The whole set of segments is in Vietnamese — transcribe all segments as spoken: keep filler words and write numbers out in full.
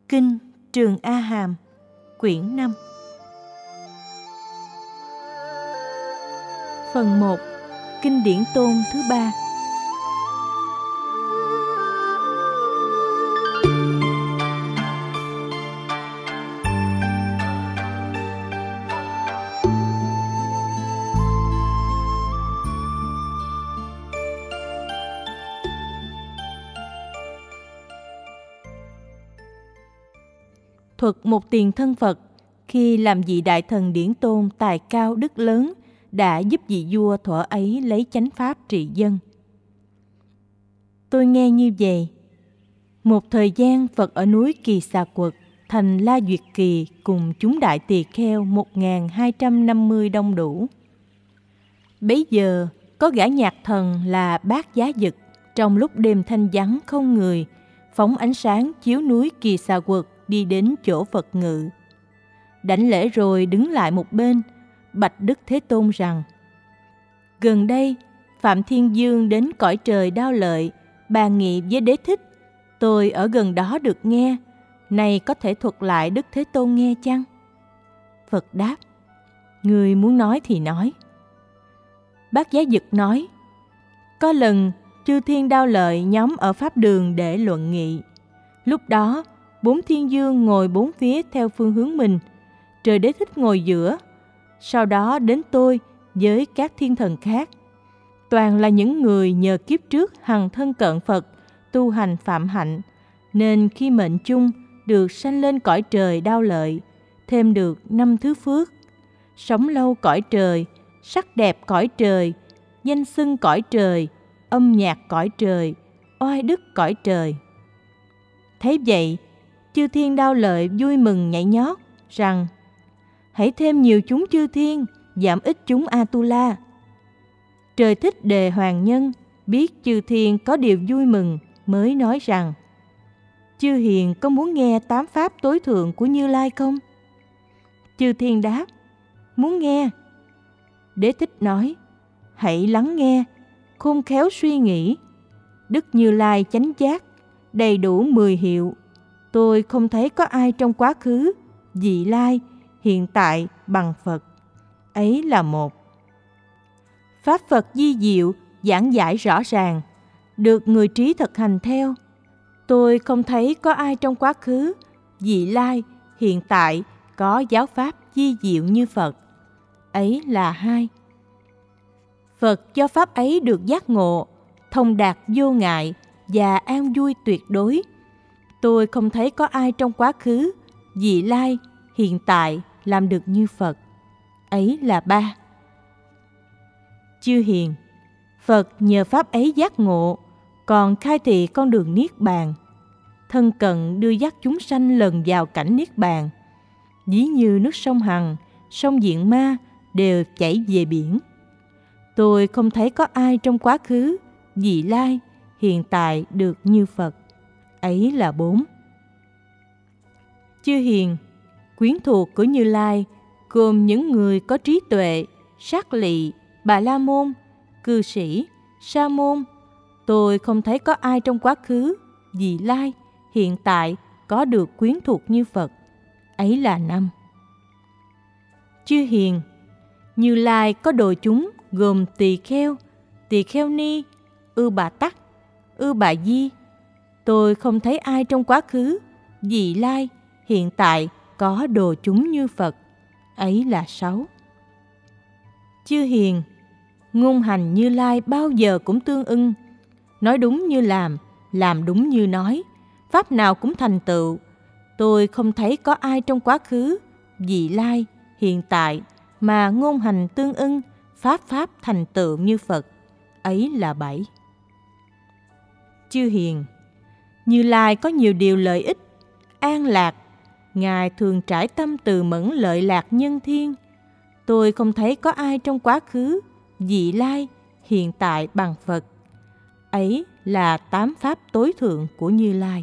Kinh Trường A Hàm, quyển năm. Phần một. Kinh điển tôn thứ ba. Thuật một tiền thân Phật khi làm vị đại thần điển tôn tài cao đức lớn đã giúp vị vua thuở ấy lấy chánh pháp trị dân. Tôi nghe như vậy. Một thời gian Phật ở núi Kỳ Xà Quật, thành La Duyệt Kỳ cùng chúng đại tỳ kheo một nghìn hai trăm năm mươi đông đủ. Bấy giờ có gã nhạc thần là Bát Giá Dực, trong lúc đêm thanh vắng không người, phóng ánh sáng chiếu núi Kỳ Xà Quật đi đến chỗ Phật ngự. Đảnh lễ rồi đứng lại một bên, bạch Đức Thế Tôn rằng: Gần đây Phạm Thiên Dương đến cõi trời Đao Lợi bàn nghị với Đế Thích. Tôi ở gần đó được nghe, này có thể thuật lại Đức Thế Tôn nghe chăng? Phật đáp: Người muốn nói thì nói. Bát Giá Dực nói: Có lần chư thiên Đao Lợi nhóm ở pháp đường để luận nghị. Lúc đó bốn thiên dương ngồi bốn phía theo phương hướng mình, trời Đế Thích ngồi giữa. Sau đó đến tôi với các thiên thần khác, toàn là những người nhờ kiếp trước hằng thân cận Phật, tu hành phạm hạnh, nên khi mệnh chung được sanh lên cõi trời Đao Lợi, thêm được năm thứ phước: sống lâu cõi trời, sắc đẹp cõi trời, danh xưng cõi trời, âm nhạc cõi trời, oai đức cõi trời. Thấy vậy, chư thiên Đao Lợi vui mừng nhảy nhót rằng: Hãy thêm nhiều chúng chư thiên, giảm ít chúng Atula. Trời Thích Đề Hoàng Nhân biết chư thiên có điều vui mừng, mới nói rằng: Chư hiền có muốn nghe tám pháp tối thượng của Như Lai không? Chư thiên đáp: Muốn nghe. Đế Thích nói: Hãy lắng nghe, khôn khéo suy nghĩ. Đức Như Lai chánh giác, đầy đủ mười hiệu. Tôi không thấy có ai trong quá khứ, vị lai, hiện tại bằng Phật. Ấy là một. Pháp Phật di diệu, giảng giải rõ ràng, được người trí thực hành theo. Tôi không thấy có ai trong quá khứ, vị lai, hiện tại có giáo pháp di diệu như Phật. Ấy là hai. Phật cho pháp ấy được giác ngộ, thông đạt vô ngại và an vui tuyệt đối. Tôi không thấy có ai trong quá khứ, vị lai, hiện tại làm được như Phật. Ấy là ba. Chư hiền, Phật nhờ pháp ấy giác ngộ, còn khai thị con đường Niết Bàn. Thân cận đưa dắt chúng sanh lần vào cảnh Niết Bàn. Ví như nước sông Hằng, sông Diện Ma đều chảy về biển. Tôi không thấy có ai trong quá khứ, vị lai, hiện tại được như Phật. Ấy là bốn. Chư hiền, quyến thuộc của Như Lai gồm những người có trí tuệ, sát lị, Bà La Môn, cư sĩ, sa môn. Tôi không thấy có ai trong quá khứ, vị lai, hiện tại có được quyến thuộc như Phật. Ấy là năm. Chư hiền, Như Lai có đồ chúng gồm tỳ kheo, tỳ kheo ni, ư bà tắc, ư bà di. Tôi không thấy ai trong quá khứ, vị lai, hiện tại có đồ chúng như Phật. Ấy là sáu. Chư hiền, ngôn hành Như Lai bao giờ cũng tương ưng, nói đúng như làm, làm đúng như nói, pháp nào cũng thành tựu. Tôi không thấy có ai trong quá khứ, vị lai, hiện tại mà ngôn hành tương ưng, pháp pháp thành tựu như Phật. Ấy là bảy. Chư hiền, Như Lai có nhiều điều lợi ích, an lạc. Ngài thường trải tâm từ mẫn lợi lạc nhân thiên. Tôi không thấy có ai trong quá khứ, vị lai, hiện tại bằng Phật. Ấy là tám pháp tối thượng của Như Lai.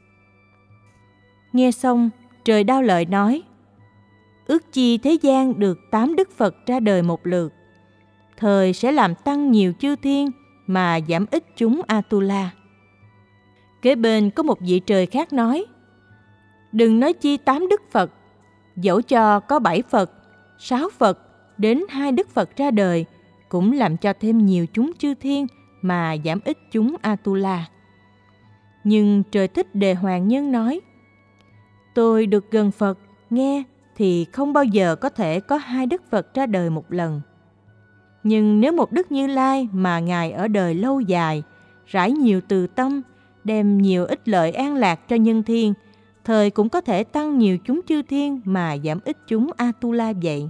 Nghe xong, trời Đao Lợi nói: Ước chi thế gian được tám Đức Phật ra đời một lượt, thời sẽ làm tăng nhiều chư thiên mà giảm ít chúng Atula. Kế bên có một vị trời khác nói: Đừng nói chi tám Đức Phật, dẫu cho có bảy Phật, sáu Phật, đến hai Đức Phật ra đời, cũng làm cho thêm nhiều chúng chư thiên mà giảm ít chúng Atula. Nhưng Trời Thích Đề Hoàng Nhân nói, tôi được gần Phật, nghe thì không bao giờ có thể có hai Đức Phật ra đời một lần. Nhưng nếu một Đức Như Lai mà Ngài ở đời lâu dài, rải nhiều từ tâm, đem nhiều ích lợi an lạc cho nhân thiên, thời cũng có thể tăng nhiều chúng chư thiên mà giảm ít chúng Atula vậy.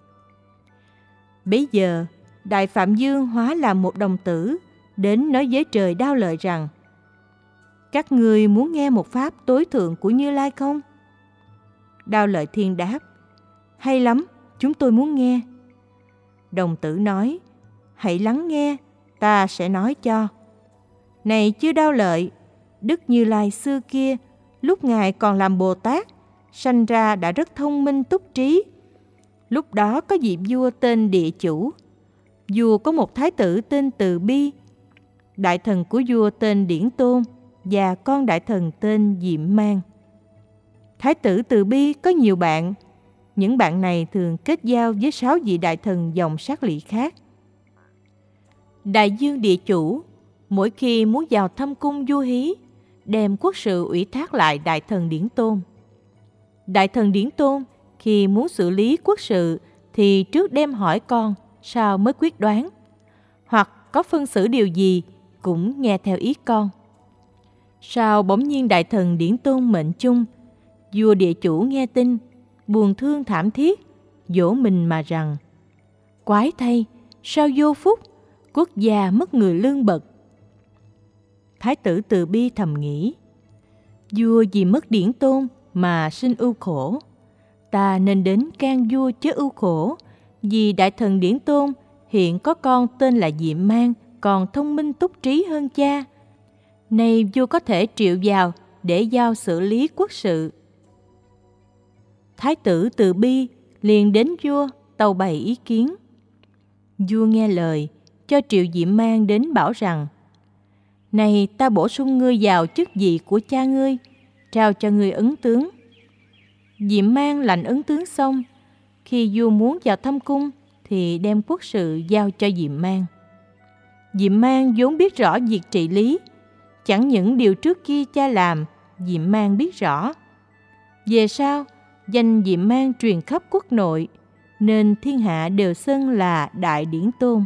Bấy giờ, Đại Phạm Dương hóa làm một đồng tử, đến nói với trời Đao Lợi rằng, các ngươi muốn nghe một pháp tối thượng của Như Lai không? Đao Lợi Thiên đáp, hay lắm, chúng tôi muốn nghe. Đồng tử nói, hãy lắng nghe, ta sẽ nói cho. Này chư Đao Lợi, Đức Như Lai xưa kia, lúc Ngài còn làm Bồ Tát, sanh ra đã rất thông minh túc trí. Lúc đó có vị vua tên Địa Chủ. Vua có một thái tử tên Từ Bi. Đại thần của vua tên Điển Tôn và con đại thần tên Diệm Mang. Thái tử Từ Bi có nhiều bạn. Những bạn này thường kết giao với sáu vị đại thần dòng sát lị khác. Đại Dương Địa Chủ mỗi khi muốn vào thăm cung vua Hí, đem quốc sự ủy thác lại đại thần Điển Tôn. Đại thần Điển Tôn khi muốn xử lý quốc sự thì trước đem hỏi con, sao mới quyết đoán, hoặc có phân xử điều gì cũng nghe theo ý con. Sao bỗng nhiên đại thần Điển Tôn mệnh chung, vua Địa Chủ nghe tin, buồn thương thảm thiết, dỗ mình mà rằng, quái thay, sao vô phúc, quốc gia mất người lương bậc. Thái tử Từ Bi thầm nghĩ, vua vì mất Điển Tôn mà sinh ưu khổ, ta nên đến can vua chớ ưu khổ, vì đại thần Điển Tôn hiện có con tên là Diệm Mang, còn thông minh túc trí hơn cha. Nay vua có thể triệu vào để giao xử lý quốc sự. Thái tử Từ Bi liền đến vua tâu bày ý kiến. Vua nghe lời, cho triệu Diệm Mang đến bảo rằng, này ta bổ sung ngươi vào chức vị của cha ngươi, trao cho ngươi ấn tướng. Diệm Mang lãnh ấn tướng xong, khi vua muốn vào thăm cung thì đem quốc sự giao cho Diệm Mang. Diệm Mang vốn biết rõ việc trị lý, chẳng những điều trước kia cha làm, Diệm Mang biết rõ. Về sau, danh Diệm Mang truyền khắp quốc nội, nên thiên hạ đều xưng là Đại Điển Tôn.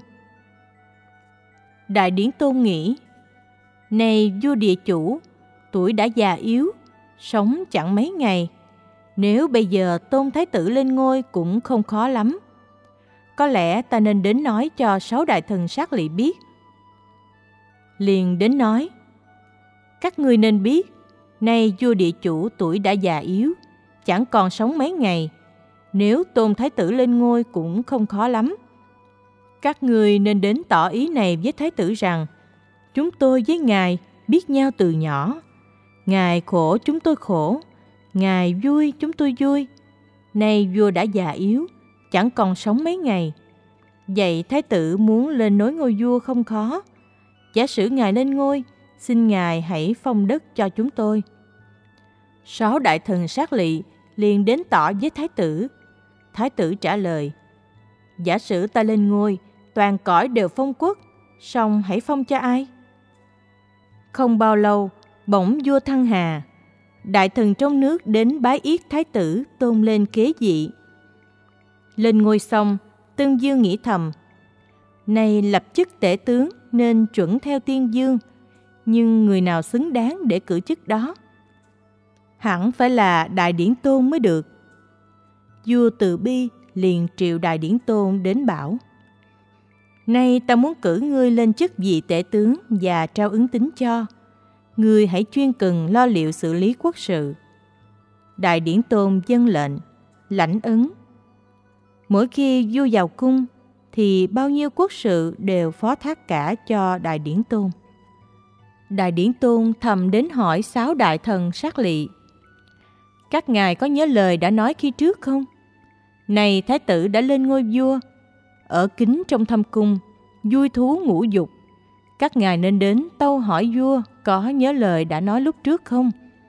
Đại Điển Tôn nghĩ, này vua Địa Chủ, tuổi đã già yếu, sống chẳng mấy ngày. Nếu bây giờ tôn thái tử lên ngôi cũng không khó lắm. Có lẽ ta nên đến nói cho sáu đại thần sát lị biết. Liền đến nói, các ngươi nên biết, nay vua Địa Chủ tuổi đã già yếu, chẳng còn sống mấy ngày. Nếu tôn thái tử lên ngôi cũng không khó lắm. Các ngươi nên đến tỏ ý này với thái tử rằng, chúng tôi với ngài biết nhau từ nhỏ. Ngài khổ chúng tôi khổ, ngài vui chúng tôi vui. Nay vua đã già yếu, chẳng còn sống mấy ngày. Vậy thái tử muốn lên nối ngôi vua không khó. Giả sử ngài lên ngôi, xin ngài hãy phong đất cho chúng tôi. Sáu đại thần sát lị liền đến tỏ với thái tử. Thái tử trả lời, giả sử ta lên ngôi, toàn cõi đều phong quốc, song hãy phong cho ai? Không bao lâu, bỗng vua thăng hà. Đại thần trong nước đến bái yết thái tử, tôn lên kế vị. Lên ngôi xong, Tân Dương nghĩ thầm, nay lập chức tể tướng nên chuẩn theo Tiên Dương, nhưng người nào xứng đáng để cử chức đó? Hẳn phải là Đại Điển Tôn mới được. Vua Từ Bi liền triệu Đại Điển Tôn đến bảo, nay ta muốn cử ngươi lên chức vị tể tướng và trao ứng tín cho. Ngươi hãy chuyên cần lo liệu xử lý quốc sự. Đại Điển Tôn vâng lệnh, lãnh ấn. Mỗi khi vua vào cung thì bao nhiêu quốc sự đều phó thác cả cho Đại Điển Tôn. Đại Điển Tôn thầm đến hỏi sáu đại thần sát lị, các ngài có nhớ lời đã nói khi trước không? Này thái tử đã lên ngôi vua, ở kính trong thâm cung, vui thú ngũ dục. Các ngài nên đến tâu hỏi vua có nhớ lời đã nói lúc trước không?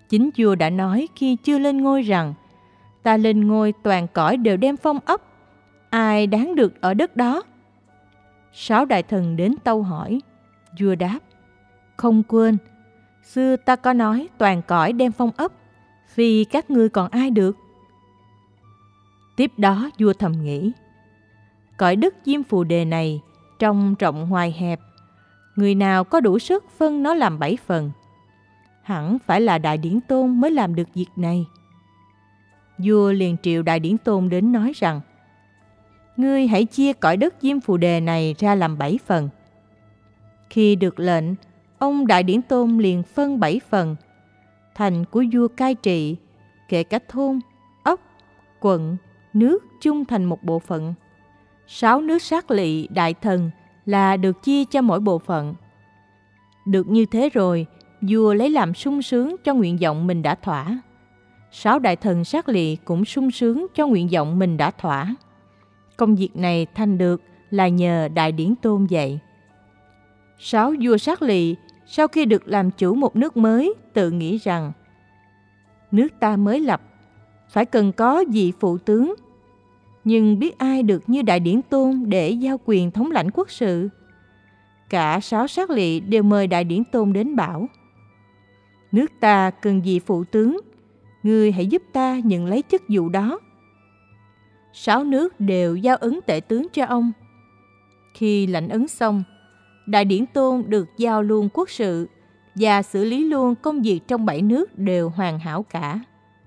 Chính vua đã nói khi chưa lên ngôi rằng: ta lên ngôi toàn cõi đều đem phong ấp, ai đáng được ở đất đó? Sáu đại thần đến tâu hỏi. Vua đáp: không quên, xưa ta có nói toàn cõi đem phong ấp, vì các ngươi còn ai được? Tiếp đó vua thầm nghĩ: cõi đất Diêm Phù Đề này trong rộng ngoài hẹp, người nào có đủ sức phân nó làm bảy phần? Hẳn phải là Đại Điển Tôn mới làm được việc này. Vua liền triệu Đại Điển Tôn đến nói rằng: ngươi hãy chia cõi đất Diêm Phù Đề này ra làm bảy phần. Khi được lệnh, ông Đại Điển Tôn liền phân bảy phần. Thành của vua cai trị, kể cả thôn, ấp, quận, nước chung thành một bộ phận. Sáu nước sát lỵ đại thần là được chia cho mỗi bộ phận. Được như thế rồi, vua lấy làm sung sướng cho nguyện vọng mình đã thỏa. Sáu đại thần sát lỵ cũng sung sướng cho nguyện vọng mình đã thỏa. Công việc này thành được là nhờ Đại Điển Tôn dạy. Sáu vua sát lỵ sau khi được làm chủ một nước mới, tự nghĩ rằng: nước ta mới lập, phải cần có vị phụ tướng. Nhưng biết ai được như Đại Điển Tôn để giao quyền thống lãnh quốc sự? Cả sáu sát lỵ đều mời Đại Điển Tôn đến bảo: nước ta cần vị phụ tướng, ngươi hãy giúp ta nhận lấy chức vụ đó. Sáu nước đều giao ấn tể tướng cho ông. Khi lãnh ấn xong, Đại Điển Tôn được giao luôn quốc sự và xử lý luôn công việc trong bảy nước đều hoàn hảo cả.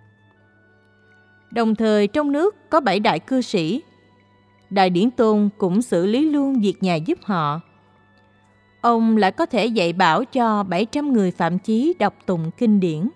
Đồng thời trong nước có bảy đại cư sĩ. Đại Điển Tôn cũng xử lý luôn việc nhà giúp họ. Ông lại có thể dạy bảo cho bảy trăm người phạm chí đọc tụng kinh điển.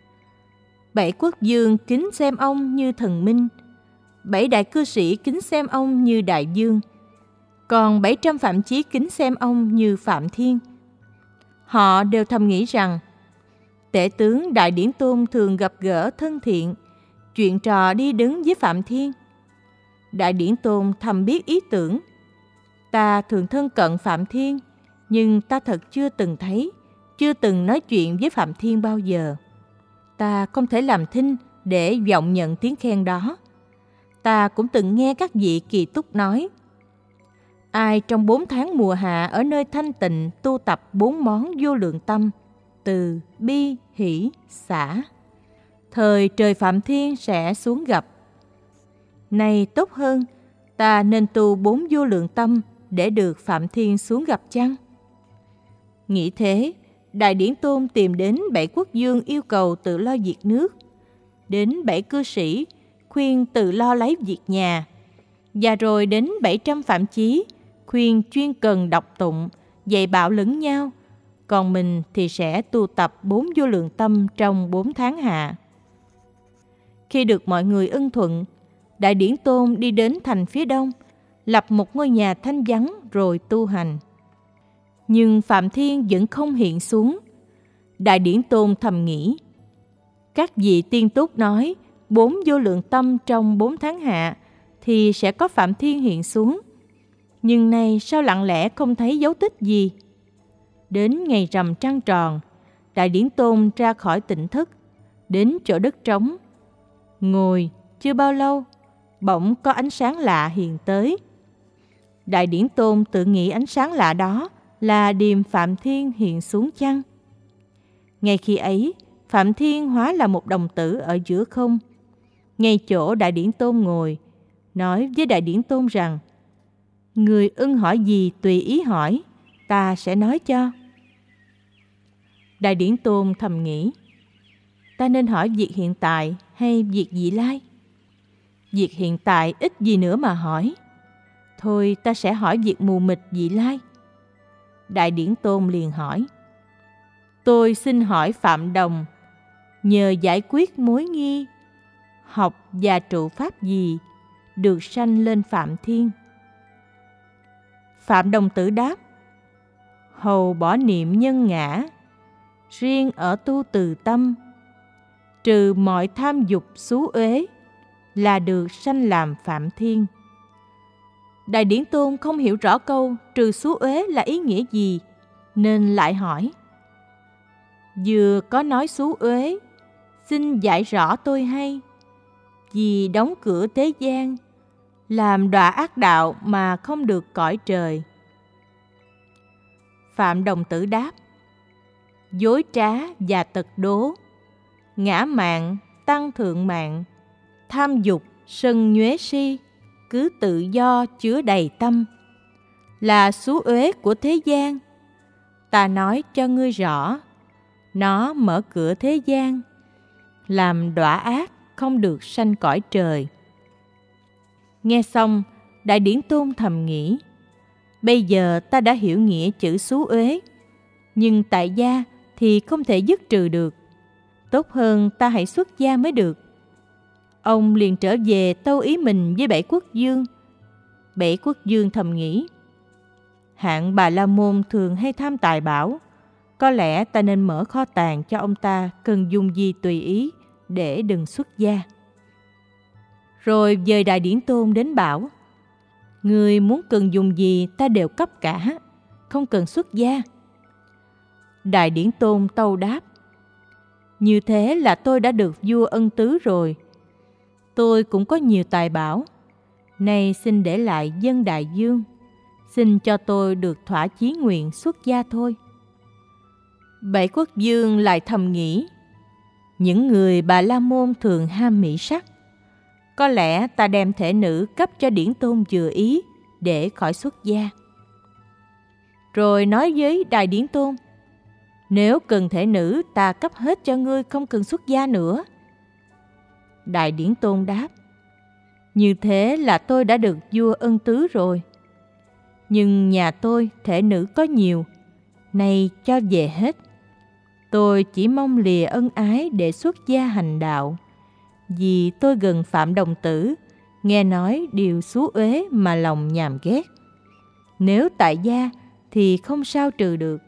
Bảy quốc vương kính xem ông như thần minh, bảy đại cư sĩ kính xem ông như đại vương, còn bảy trăm phạm chí kính xem ông như Phạm Thiên. Họ đều thầm nghĩ rằng: tể tướng Đại Điển Tôn thường gặp gỡ thân thiện, chuyện trò đi đứng với Phạm Thiên. Đại Điển Tôn thầm biết ý tưởng: ta thường thân cận Phạm Thiên, nhưng ta thật chưa từng thấy, chưa từng nói chuyện với Phạm Thiên bao giờ. Ta không thể làm thinh để vọng nhận tiếng khen đó. Ta cũng từng nghe các vị kỳ túc nói: ai trong bốn tháng mùa hạ ở nơi thanh tịnh tu tập bốn món vô lượng tâm, từ, bi, hỷ, xả, thời trời Phạm Thiên sẽ xuống gặp. Này tốt hơn, ta nên tu bốn vô lượng tâm để được Phạm Thiên xuống gặp chăng? Nghĩ thế, Đại Điển Tôn tìm đến bảy quốc vương yêu cầu tự lo việc nước, đến bảy cư sĩ khuyên tự lo lấy việc nhà, và rồi đến bảy trăm phạm chí khuyên chuyên cần đọc tụng, dạy bảo lẫn nhau, còn mình thì sẽ tu tập bốn vô lượng tâm trong bốn tháng hạ. Khi được mọi người ưng thuận, Đại Điển Tôn đi đến thành phía đông, lập một ngôi nhà thanh vắng rồi tu hành. Nhưng Phạm Thiên vẫn không hiện xuống. Đại Điển Tôn thầm nghĩ: các vị tiên túc nói bốn vô lượng tâm trong bốn tháng hạ thì sẽ có Phạm Thiên hiện xuống. Nhưng nay sao lặng lẽ không thấy dấu tích gì? Đến ngày rằm trăng tròn, Đại Điển Tôn ra khỏi tỉnh thức, đến chỗ đất trống. Ngồi chưa bao lâu, bỗng có ánh sáng lạ hiện tới. Đại Điển Tôn tự nghĩ ánh sáng lạ đó là điềm Phạm Thiên hiện xuống chăng? Ngay khi ấy, Phạm Thiên hóa là một đồng tử ở giữa không, ngay chỗ Đại Điển Tôn ngồi, nói với Đại Điển Tôn rằng: người ưng hỏi gì tùy ý hỏi, ta sẽ nói cho. Đại Điển Tôn thầm nghĩ: ta nên hỏi việc hiện tại hay việc vị lai? Việc hiện tại ít gì nữa mà hỏi. Thôi ta sẽ hỏi việc mù mịt vị lai. Đại Điển Tôn liền hỏi: tôi xin hỏi Phạm Đồng, nhờ giải quyết mối nghi, học và trụ pháp gì được sanh lên Phạm Thiên? Phạm Đồng tử đáp: hầu bỏ niệm nhân ngã, riêng ở tu từ tâm, trừ mọi tham dục xú uế, là được sanh làm Phạm Thiên. Đại Điển Tôn không hiểu rõ câu trừ xú uế là ý nghĩa gì, nên lại hỏi: vừa có nói xú uế, xin dạy rõ tôi hay. Vì đóng cửa thế gian, làm đọa ác đạo mà không được cõi trời. Phạm Đồng Tử đáp: dối trá và tật đố, ngã mạn, tăng thượng mạng, tham dục, sân nhuế si, cứ tự do chứa đầy tâm, là xú uế của thế gian. Ta nói cho ngươi rõ, nó mở cửa thế gian, làm đọa ác không được sanh cõi trời. Nghe xong, Đại Điển Tôn thầm nghĩ: bây giờ ta đã hiểu nghĩa chữ xú uế, nhưng tại gia thì không thể dứt trừ được. Tốt hơn ta hãy xuất gia mới được. Ông liền trở về tâu ý mình với Bảy Quốc Dương. Bảy Quốc Dương thầm nghĩ: hạng Bà La Môn thường hay tham tài bảo, có lẽ ta nên mở kho tàng cho ông ta cần dùng gì tùy ý, để đừng xuất gia. Rồi dời Đại Điển Tôn đến bảo: người muốn cần dùng gì ta đều cấp cả, không cần xuất gia. Đại Điển Tôn tâu đáp: như thế là tôi đã được vua ân tứ rồi. Tôi cũng có nhiều tài bảo, nay xin để lại dân đại dương, xin cho tôi được thỏa chí nguyện xuất gia thôi. Bảy Quốc Dương lại thầm nghĩ: những người Bà La Môn thường ham mỹ sắc, có lẽ ta đem thể nữ cấp cho Điển Tôn vừa ý, để khỏi xuất gia. Rồi nói với Đại Điển Tôn: nếu cần thể nữ, ta cấp hết cho ngươi, không cần xuất gia nữa. Đại Điển Tôn đáp: như thế là tôi đã được vua ân tứ rồi. Nhưng nhà tôi thể nữ có nhiều, nay cho về hết. Tôi chỉ mong lìa ân ái để xuất gia hành đạo. Vì tôi gần Phạm Đồng Tử, nghe nói điều xú uế mà lòng nhàm ghét. Nếu tại gia thì không sao trừ được.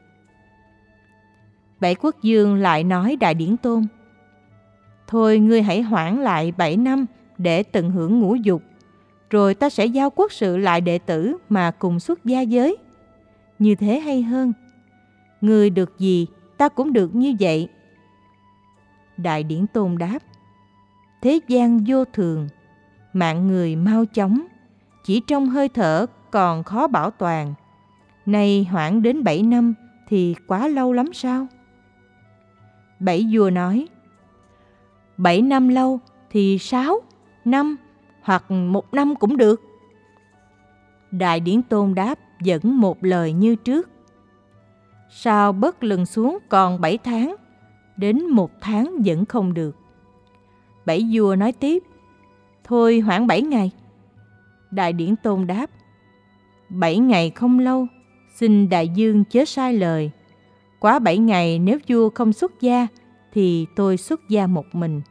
Bảy Quốc Dương lại nói Đại Điển Tôn: thôi ngươi hãy hoãn lại bảy năm để tận hưởng ngũ dục, rồi ta sẽ giao quốc sự lại đệ tử mà cùng xuất gia giới. Như thế hay hơn. Ngươi được gì, ta cũng được như vậy. Đại Điển Tôn đáp: thế gian vô thường, mạng người mau chóng, chỉ trong hơi thở còn khó bảo toàn. Nay hoãn đến bảy năm thì quá lâu lắm sao? Bảy vua nói: bảy năm lâu thì sáu, năm hoặc một năm cũng được. Đại Điển Tôn đáp vẫn một lời như trước: sao bớt lần xuống còn bảy tháng, đến một tháng vẫn không được. Bảy vua nói tiếp: thôi hoãn bảy ngày. Đại Điển Tôn đáp: bảy ngày không lâu, xin đại dương chớ sai lời. Quá bảy ngày nếu vua không xuất gia, thì tôi xuất gia một mình.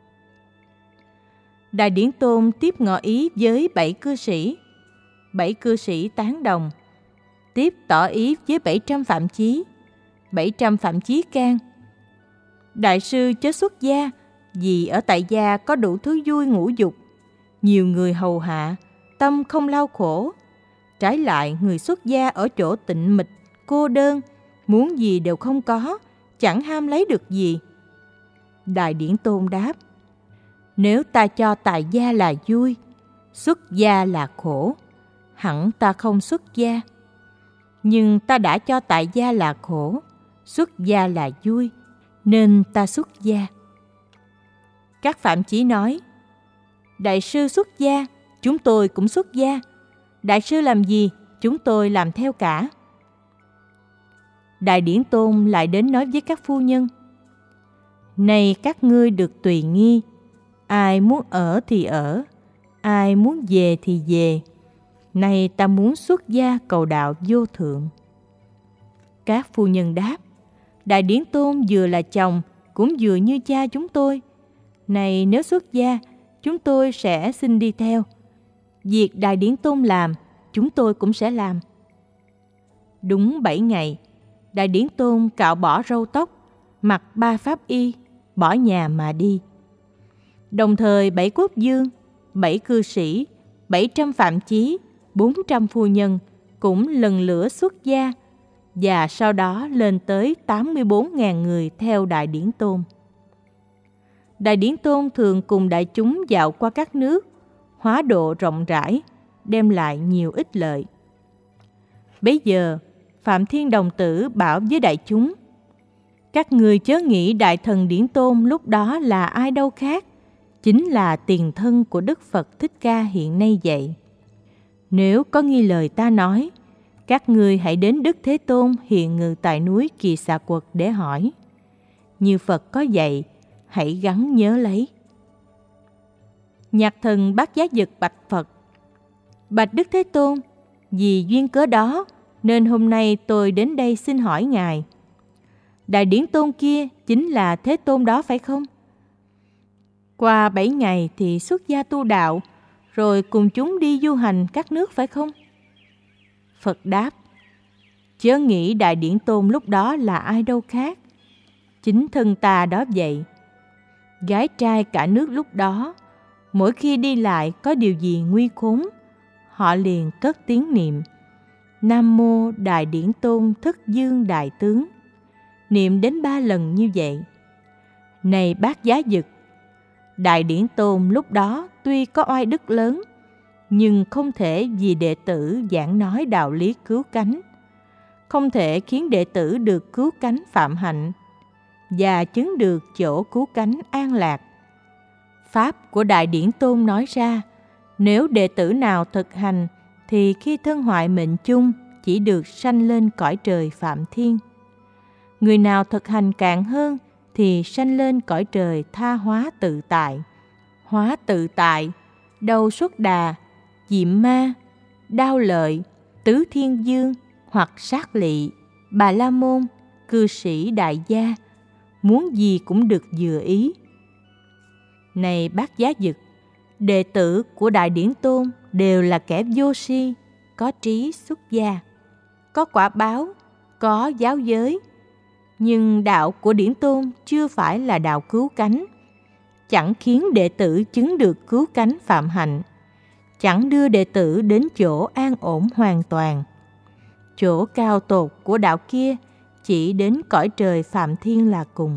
Đại Điển Tôn tiếp ngỏ ý với bảy cư sĩ. Bảy cư sĩ tán đồng. Tiếp tỏ ý với bảy trăm phạm chí. Bảy trăm phạm chí can: đại sư chớ xuất gia, vì ở tại gia có đủ thứ vui ngũ dục, nhiều người hầu hạ, tâm không lao khổ. Trái lại, người xuất gia ở chỗ tịnh mịch, cô đơn, muốn gì đều không có, chẳng ham lấy được gì. Đại Điển Tôn đáp: nếu ta cho tại gia là vui, xuất gia là khổ, hẳn ta không xuất gia. Nhưng ta đã cho tại gia là khổ, xuất gia là vui, nên ta xuất gia. Các phạm chí nói: đại sư xuất gia, chúng tôi cũng xuất gia. Đại sư làm gì, chúng tôi làm theo cả. Đại Điển Tôn lại đến nói với các phu nhân: này các ngươi được tùy nghi, ai muốn ở thì ở, ai muốn về thì về. Nay ta muốn xuất gia cầu đạo vô thượng. Các phu nhân đáp: Đại Điển Tôn vừa là chồng, cũng vừa như cha chúng tôi. Này nếu xuất gia, chúng tôi sẽ xin đi theo. Việc Đại Điển Tôn làm, chúng tôi cũng sẽ làm. Đúng bảy ngày, Đại Điển Tôn cạo bỏ râu tóc, mặc ba pháp y, bỏ nhà mà đi. Đồng thời bảy quốc dương, bảy cư sĩ, bảy trăm phạm chí, bốn trăm phu nhân cũng lần lữa xuất gia, và sau đó lên tới tám mươi bốn nghìn người theo Đại Điển Tôn. Đại Điển Tôn thường cùng đại chúng dạo qua các nước, hóa độ rộng rãi, đem lại nhiều ích lợi. Bấy giờ, Phạm Thiên Đồng Tử bảo với đại chúng: các người chớ nghĩ Đại Thần Điển Tôn lúc đó là ai đâu khác, chính là tiền thân của Đức Phật Thích Ca hiện nay vậy. Nếu có nghi lời ta nói, các ngươi hãy đến Đức Thế Tôn hiện ngự tại núi Kỳ Xà Quật để hỏi. Như Phật có dạy, hãy gắng nhớ lấy. Nhạc Thần Bát Giá Dật bạch Phật: bạch Đức Thế Tôn, vì duyên cớ đó nên hôm nay tôi đến đây xin hỏi Ngài. Đại Điển Tôn kia chính là Thế Tôn đó phải không? Qua bảy ngày thì xuất gia tu đạo, rồi cùng chúng đi du hành các nước phải không? Phật đáp: chớ nghĩ Đại Điển Tôn lúc đó là ai đâu khác, chính thân ta đó vậy. Gái trai cả nước lúc đó, mỗi khi đi lại có điều gì nguy khốn, họ liền cất tiếng niệm: Nam Mô Đại Điển Tôn Thức Dương Đại Tướng. Niệm đến ba lần như vậy. Này Bát Giá Dật, Đại Điển Tôn lúc đó tuy có oai đức lớn, nhưng không thể vì đệ tử giảng nói đạo lý cứu cánh, không thể khiến đệ tử được cứu cánh phạm hạnh và chứng được chỗ cứu cánh an lạc. Pháp của Đại Điển Tôn nói ra, nếu đệ tử nào thực hành thì khi thân hoại mệnh chung chỉ được sanh lên cõi trời Phạm Thiên. Người nào thực hành cạn hơn thì sanh lên cõi trời Tha Hóa Tự Tại. Hóa Tự Tại, Đầu Xuất Đà, Diệm Ma, Đao Lợi, Tứ Thiên Dương hoặc Sát Lị, Bà La Môn, Cư Sĩ Đại Gia, muốn gì cũng được vừa ý. Này Bát Giá Dật, đệ tử của Đại Điển Tôn đều là kẻ vô si, có trí xuất gia, có quả báo, có giáo giới. Nhưng đạo của Điển Tôn chưa phải là đạo cứu cánh, chẳng khiến đệ tử chứng được cứu cánh phạm hạnh, chẳng đưa đệ tử đến chỗ an ổn hoàn toàn. Chỗ cao tột của đạo kia chỉ đến cõi trời Phạm Thiên là cùng.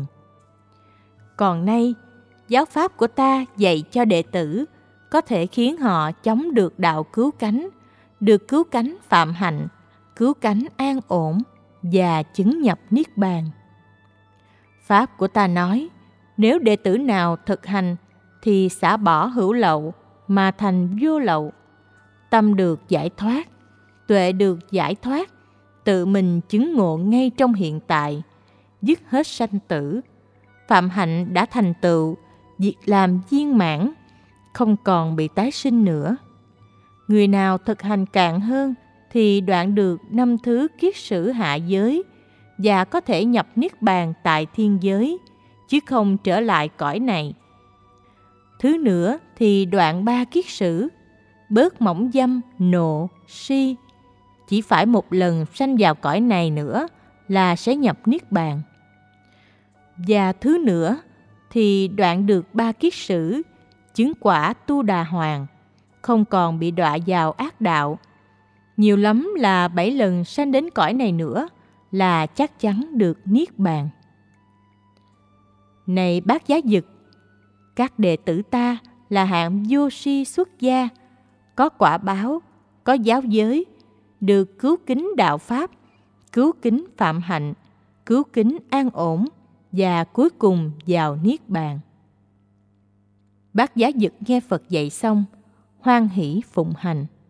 Còn nay, giáo pháp của ta dạy cho đệ tử có thể khiến họ chống được đạo cứu cánh, được cứu cánh phạm hạnh, cứu cánh an ổn và chứng nhập Niết Bàn. Pháp của ta nói, nếu đệ tử nào thực hành thì xả bỏ hữu lậu mà thành vô lậu, tâm được giải thoát, tuệ được giải thoát, tự mình chứng ngộ ngay trong hiện tại, dứt hết sanh tử, phạm hạnh đã thành tựu, việc làm viên mãn, không còn bị tái sinh nữa. Người nào thực hành cạn hơn thì đoạn được năm thứ kiết sử hạ giới và có thể nhập Niết Bàn tại thiên giới, chứ không trở lại cõi này. Thứ nữa thì đoạn ba kiết sử, bớt mỏng dâm, nộ, si, chỉ phải một lần sanh vào cõi này nữa là sẽ nhập Niết Bàn. Và thứ nữa thì đoạn được ba kiết sử, chứng quả Tu Đà Hoàng, không còn bị đọa vào ác đạo. Nhiều lắm là bảy lần sanh đến cõi này nữa là chắc chắn được Niết Bàn. Này Bát Giá Dật, các đệ tử ta là hạng vô si xuất gia, có quả báo, có giáo giới, được cứu kính đạo Pháp, cứu kính phạm hạnh, cứu kính an ổn và cuối cùng vào Niết Bàn. Bát Giá Dật nghe Phật dạy xong, hoan hỷ phụng hành.